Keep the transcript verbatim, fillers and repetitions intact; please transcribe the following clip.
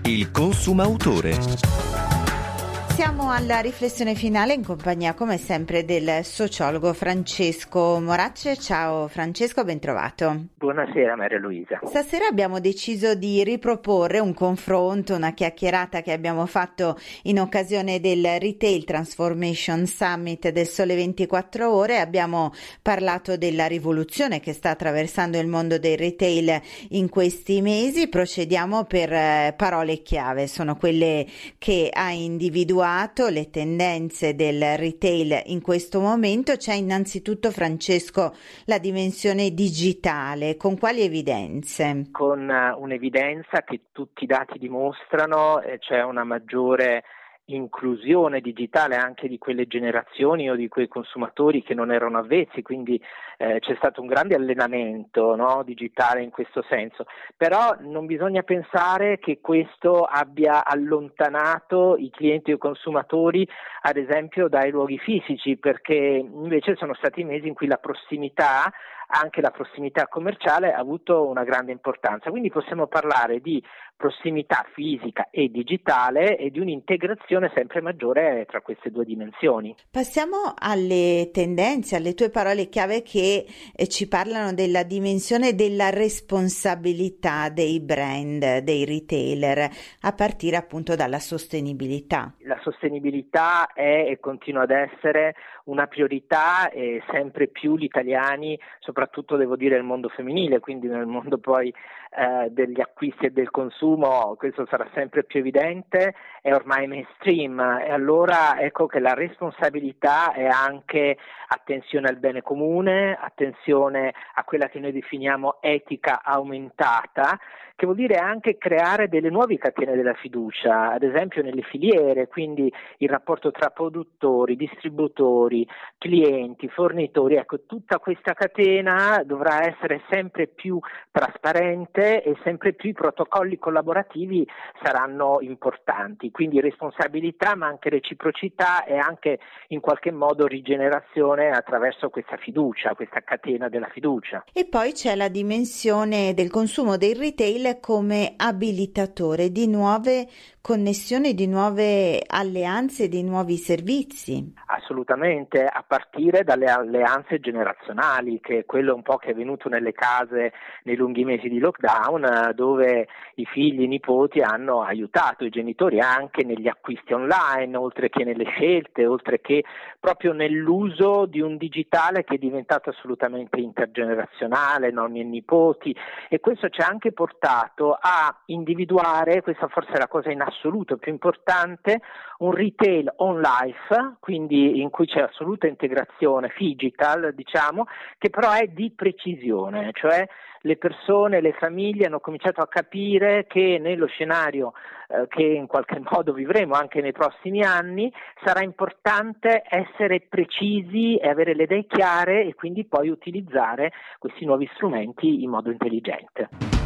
Il consumautore. Siamo alla riflessione finale in compagnia, come sempre, del sociologo Francesco Moracce. Ciao Francesco, ben trovato. Buonasera Maria Luisa. Stasera abbiamo deciso di riproporre un confronto, una chiacchierata che abbiamo fatto in occasione del Retail Transformation Summit del Sole ventiquattro Ore. Abbiamo parlato della rivoluzione che sta attraversando il mondo del retail in questi mesi. Procediamo per eh, parole chiave, sono quelle che ha individuato le tendenze del retail in questo momento. C'è innanzitutto, Francesco, la dimensione digitale. Con quali evidenze? Con uh, un'evidenza che tutti i dati dimostrano, eh, c'è una maggiore inclusione digitale anche di quelle generazioni o di quei consumatori che non erano avvezzi, quindi eh, c'è stato un grande allenamento, no, digitale in questo senso, però non bisogna pensare che questo abbia allontanato i clienti o i consumatori ad esempio dai luoghi fisici, perché invece sono stati mesi in cui la prossimità, anche la prossimità commerciale, ha avuto una grande importanza, quindi possiamo parlare di prossimità fisica e digitale e di un'integrazione sempre maggiore tra queste due dimensioni. Passiamo alle tendenze, alle tue parole chiave che eh, ci parlano della dimensione della responsabilità dei brand, dei retailer, a partire appunto dalla sostenibilità. La sostenibilità è e continua ad essere una priorità e sempre più gli italiani, soprattutto devo dire nel mondo femminile, quindi nel mondo poi eh, degli acquisti e del consumo, questo sarà sempre più evidente, è ormai mainstream, e allora ecco che la responsabilità è anche attenzione al bene comune, attenzione a quella che noi definiamo etica aumentata, che vuol dire anche creare delle nuove catene della fiducia, ad esempio nelle filiere, quindi il rapporto tra produttori, distributori, clienti, fornitori, ecco, tutta questa catena dovrà essere sempre più trasparente e sempre più i protocolli collaborativi saranno importanti, quindi responsabilità ma anche reciprocità e anche in qualche modo rigenerazione attraverso questa fiducia, questa catena della fiducia. E poi c'è la dimensione del consumo del retail come abilitatore di nuove connessioni, di nuove alleanze, di nuovi servizi. Assolutamente, a partire dalle alleanze generazionali, che è quello un po' che è venuto nelle case nei lunghi mesi di lockdown, dove i figli e i nipoti hanno aiutato i genitori anche negli acquisti online, oltre che nelle scelte, oltre che proprio nell'uso di un digitale che è diventato assolutamente intergenerazionale, nonni e nipoti, e questo ci ha anche portato a individuare, questa forse è la cosa in assoluto più importante, un retail on life, quindi in cui c'è assoluta integrazione phygital, diciamo, che però è di precisione, cioè le persone, le famiglie hanno cominciato a capire che nello scenario eh, che in qualche modo vivremo anche nei prossimi anni sarà importante essere precisi e avere le idee chiare e quindi poi utilizzare questi nuovi strumenti in modo intelligente.